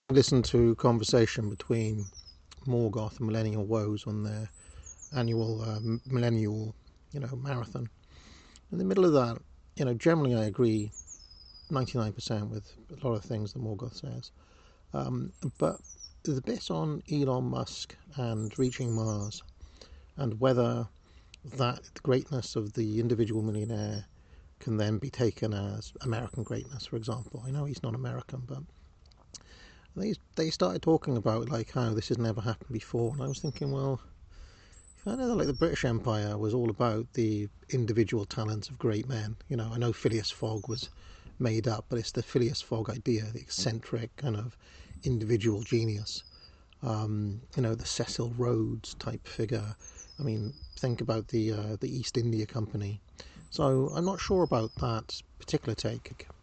Listened to conversation between Morgoth and Millennial Woes on their annual millennial, marathon. In the middle of that, generally I agree 99% with a lot of things that Morgoth says. But the bit on Elon Musk and reaching Mars and whether that the greatness of the individual millionaire can then be taken as American greatness, for example. I know he's not American, but they started talking about like how this has never happened before, and I was thinking, well, I know that like the British Empire was all about the individual talents of great men. I know Phileas Fogg was made up, but it's the Phileas Fogg idea, the eccentric kind of individual genius. The Cecil Rhodes type figure. I mean, think about the East India Company. So I'm not sure about that particular take.